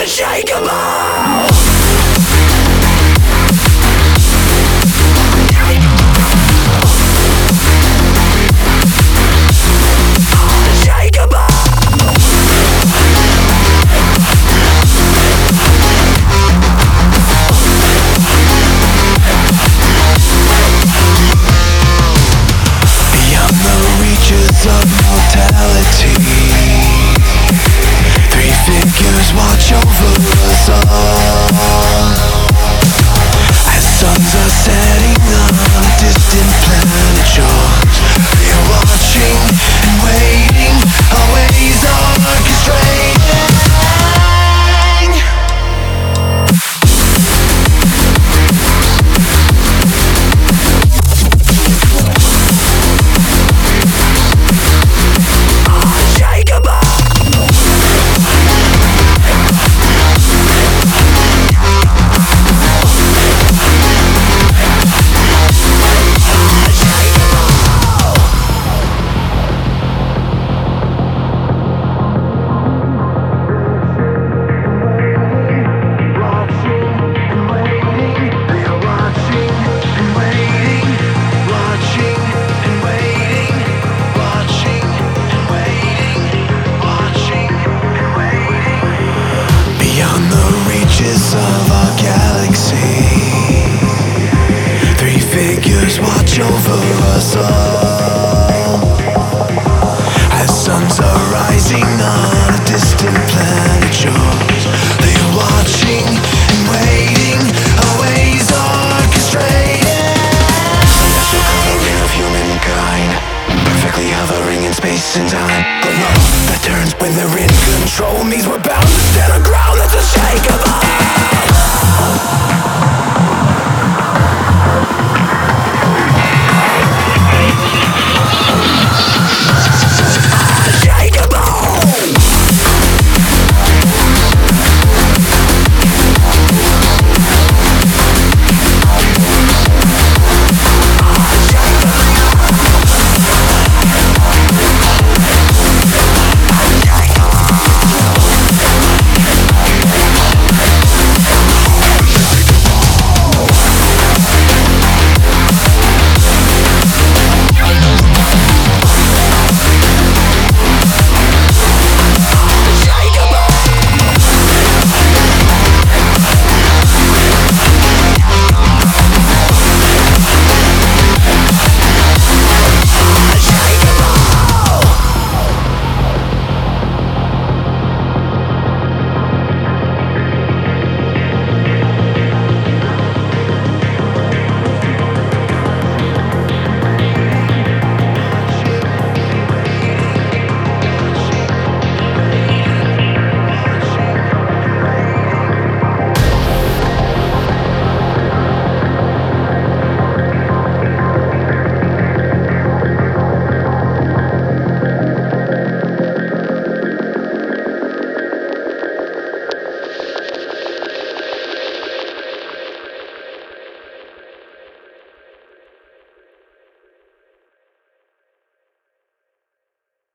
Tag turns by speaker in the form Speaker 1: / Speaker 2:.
Speaker 1: of mortality. Three figures watch over us all as suns are setting on a distant planet shores. We are watching and waiting, our ways are orchestrating. Of our galaxy, three figures watch over us all as suns are rising on a distant planet shores. They are watching and waiting, our ways are orchestrated. Celestial coloring of humankind, perfectly hovering in space and time. A love that turns when they're in control means we're bound to stand on ground that's unshakable.